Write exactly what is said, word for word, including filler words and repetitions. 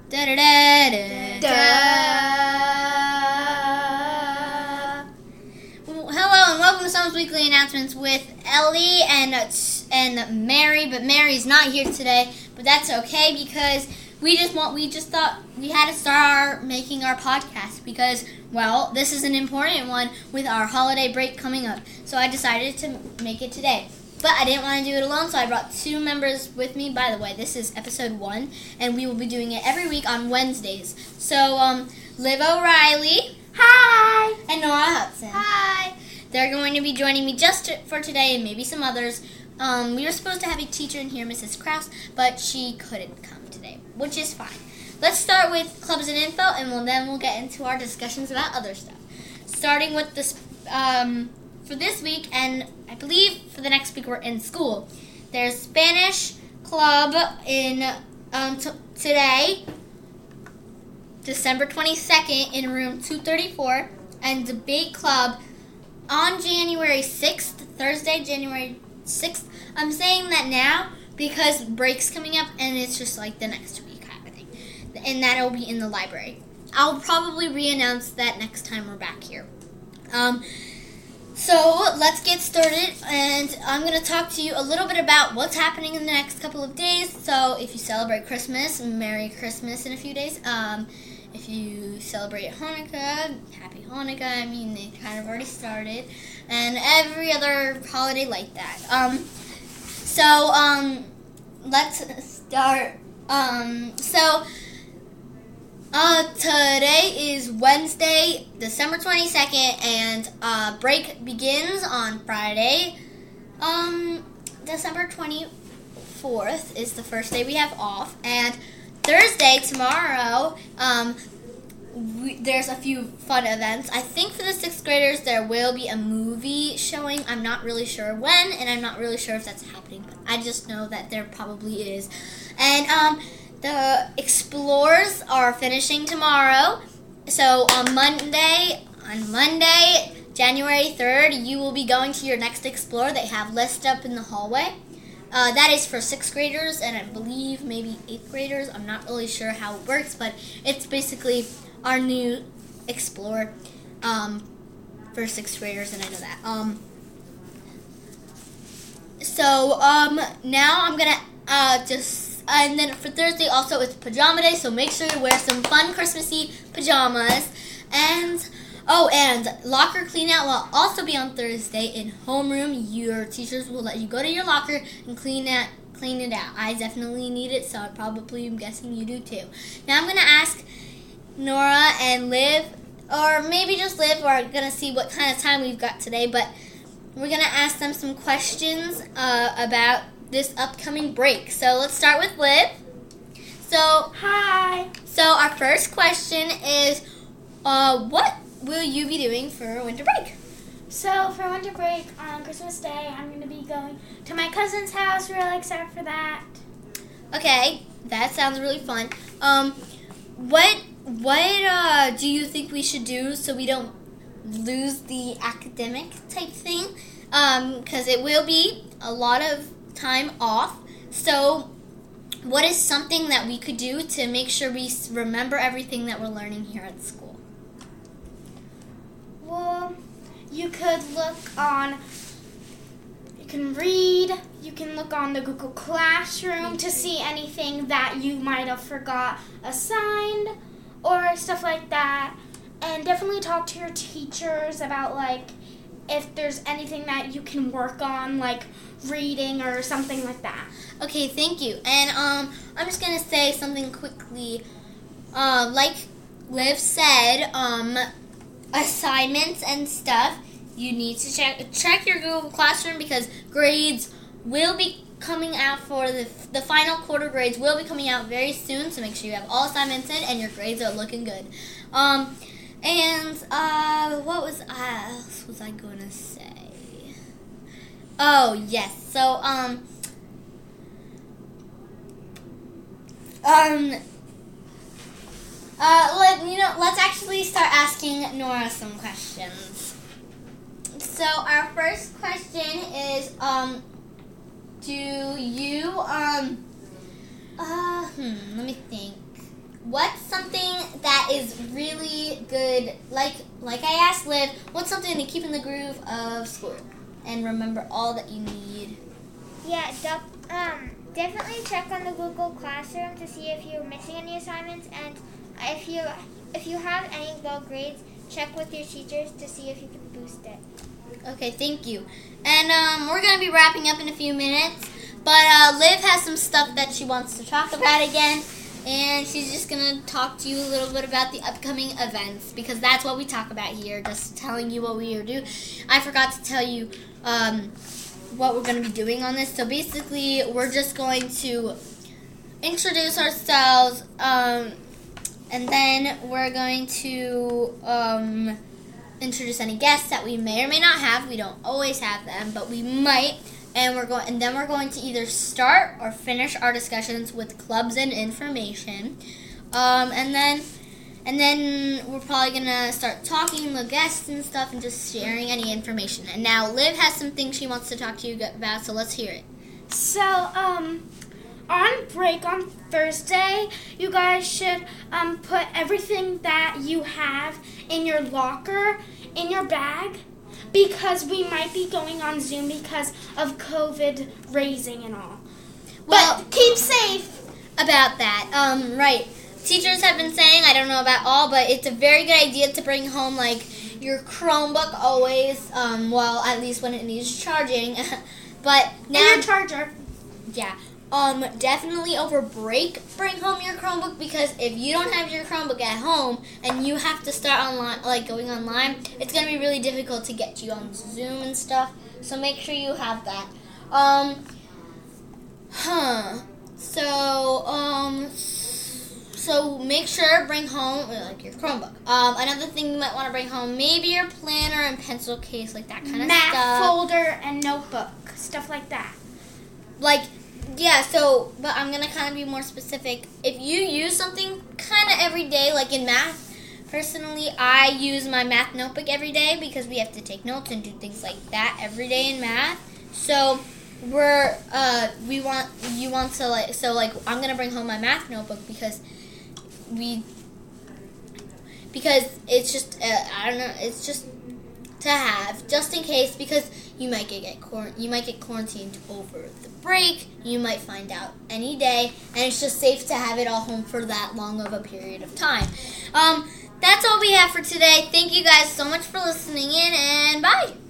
Da da da da da. Hello and welcome to Someone's Weekly Announcements with Ellie and uh, and Mary, but Mary's not here today. But that's okay because we just want we just thought we had to start making our podcast because well, this is an important one with our holiday break coming up. So I decided to make it today. But I didn't want to do it alone, so I brought two members with me. By the way, this is episode one, and we will be doing it every week on Wednesdays. So, um, Liv O'Reilly. Hi. And Nora Hudson. Hi. They're going to be joining me just to, for today and maybe some others. Um, we were supposed to have a teacher in here, Missus Krause, but she couldn't come today, which is fine. Let's start with clubs and info, and we'll, then we'll get into our discussions about other stuff. Starting with this, um... for this week, and I believe for the next week we're in school. There's Spanish club in um, t- today, December twenty-second, in room two thirty-four, and debate club on January sixth, Thursday, January sixth. I'm saying that now because break's coming up, and it's just like the next week happening, and that'll be in the library. I'll probably re-announce that next time we're back here. Um... So, let's get started, and I'm going to talk to you a little bit about what's happening in the next couple of days. So, if you celebrate Christmas, Merry Christmas in a few days. Um, if you celebrate Hanukkah, Happy Hanukkah. I mean, they kind of already started. And every other holiday like that. Um, so, um, let's start. Um, so... Uh, today is Wednesday, December twenty-second, and uh, break begins on Friday. Um, December twenty-fourth is the first day we have off, and Thursday, tomorrow, um, we, there's a few fun events. I think for the sixth graders there will be a movie showing. I'm not really sure when, and I'm not really sure if that's happening, but I just know that there probably is. And, um... the explores are finishing tomorrow. So on Monday, on Monday, January third, you will be going to your next explore. They have listed up in the hallway. Uh, that is for sixth graders and I believe maybe eighth graders. I'm not really sure how it works, but it's basically our new explore um, for sixth graders, and I know that. Um, so um, now I'm gonna uh, just. And then for Thursday also it's pajama day, so make sure you wear some fun Christmassy pajamas. And, oh, and locker clean out will also be on Thursday in homeroom. Your teachers will let you go to your locker and clean it, clean it out. I definitely need it, so I probably am guessing you do too. Now I'm going to ask Nora and Liv, or maybe just Liv, we're going to see what kind of time we've got today, but we're going to ask them some questions uh, about this upcoming break. So let's start with Liv. So hi. So our first question is, uh, what will you be doing for winter break? So for winter break on Christmas Day, I'm going to be going to my cousin's house. Really excited for that. Okay, that sounds really fun. Um, what what uh, do you think we should do so we don't lose the academic type thing? Um, because it will be a lot of time off. So what is something that we could do to make sure we remember everything that we're learning here at school? Well, you could look on, you can read, you can look on the Google Classroom to see anything that you might have forgot assigned or stuff like that. And definitely talk to your teachers about like if there's anything that you can work on, like reading or something like that. Okay, thank you. And um, I'm just gonna say something quickly. Uh, like Liv said, um, assignments and stuff. You need to check check your Google Classroom because grades will be coming out for the the final quarter grades will be coming out very soon. So make sure you have all assignments in and your grades are looking good. Um. And, uh, what was, uh, else was I going to say? Oh, yes. So, um, um, uh, let, you know, let's actually start asking Nora some questions. So, our first question is, um, do you, um, uh, hmm, let me think. what's something that is really good? Like like I asked Liv, what's something to keep in the groove of school and remember all that you need? Yeah, def- um, definitely check on the Google Classroom to see if you're missing any assignments, and if you if you have any low grades, check with your teachers to see if you can boost it. Okay, thank you. And um, we're going to be wrapping up in a few minutes, but uh, Liv has some stuff that she wants to talk about again, and she's just going to talk to you a little bit about the upcoming events, because that's what we talk about here, just telling you what we are doing. I forgot to tell you um, what we're going to be doing on this. So basically, we're just going to introduce ourselves, um, and then we're going to um, introduce any guests that we may or may not have. We don't always have them, but we might. And we're going, and then we're going to either start or finish our discussions with clubs and information, um, and then, and then we're probably gonna start talking to guests and stuff, and just sharing any information. And now Liv has some things she wants to talk to you about, so let's hear it. So, um, on break on Thursday, you guys should um, put everything that you have in your locker, in your bag, because we might be going on Zoom because of COVID raising and all. Well, but keep safe. About that, um, right. Teachers have been saying, I don't know about all, but it's a very good idea to bring home, like, your Chromebook always, um, well, at least when it needs charging. But now... And your charger. Yeah. Um, definitely over break, bring home your Chromebook, because if you don't have your Chromebook at home and you have to start online, like going online, it's going to be really difficult to get you on Zoom and stuff. So make sure you have that. Um, huh. So, um, so make sure bring home like your Chromebook. Um, another thing you might want to bring home, maybe your planner and pencil case, like that kind of Math stuff. folder and notebook, stuff like that. Like. Yeah, so, but I'm going to kind of be more specific. If you use something kind of every day, like in math, personally, I use my math notebook every day because we have to take notes and do things like that every day in math. So, we're, uh, we want, you want to, like, so, like, I'm going to bring home my math notebook because we, because it's just, uh, I don't know, it's just to have, just in case, because you might get, get quar- you might get quarantined over the break, you might find out any day, and it's just safe to have it all home for that long of a period of time. Um, that's all we have for today. Thank you guys so much for listening in, and bye!